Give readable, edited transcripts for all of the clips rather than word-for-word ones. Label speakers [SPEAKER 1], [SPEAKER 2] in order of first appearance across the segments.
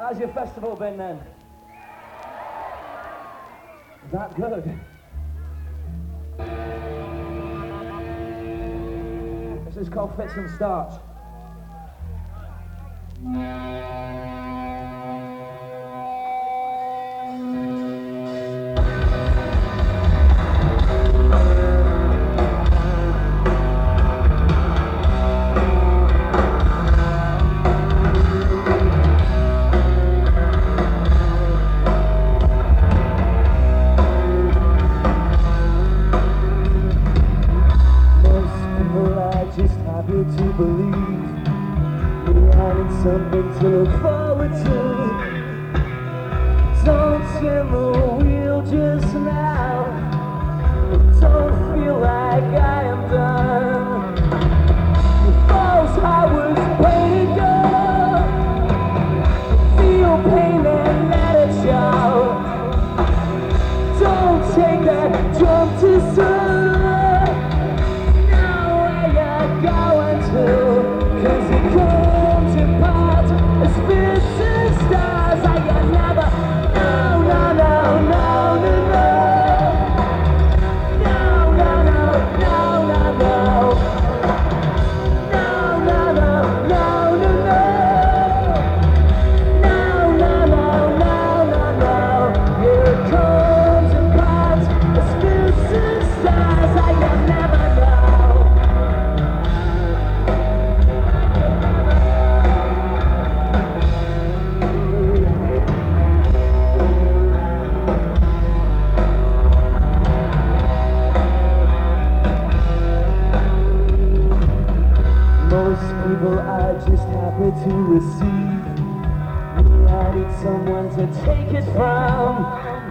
[SPEAKER 1] How's your festival been then? That good? This is called Fits and Starts.
[SPEAKER 2] To believe we had something to look forward to. Don't spin the wheel just now. Don't feel like I am done. The false heart was painted gold. Feel pain and let it show. Don't take that jump too soon. Cause it comes apart as fits and stars. I can never, no, no, no, no, no, no, no, no, no, no, no, no, no, no, no, no, no, no. Here it comes apart as fits and stars. I can never know. Most people are just happy to receive. I need someone to take it from.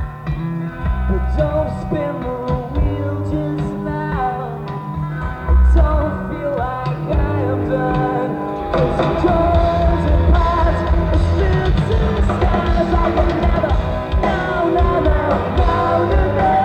[SPEAKER 2] But don't spin the wheel just now. Don't feel like I am done. Cause it comes apart as fits and stars. I can never, no, no, no, no, no, no.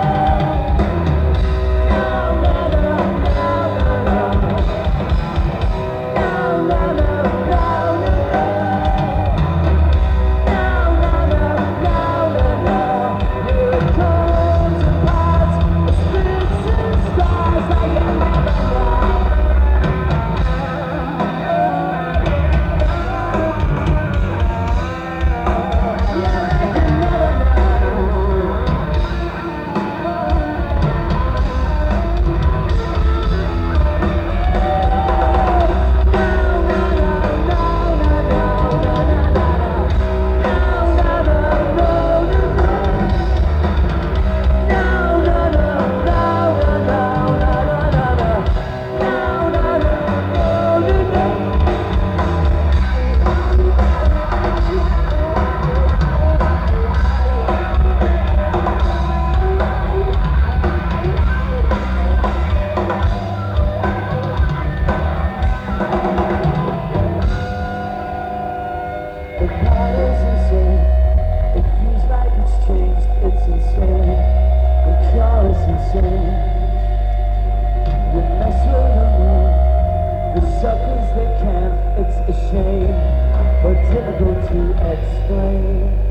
[SPEAKER 2] Suckers, they can't, it's a shame, but difficult to explain.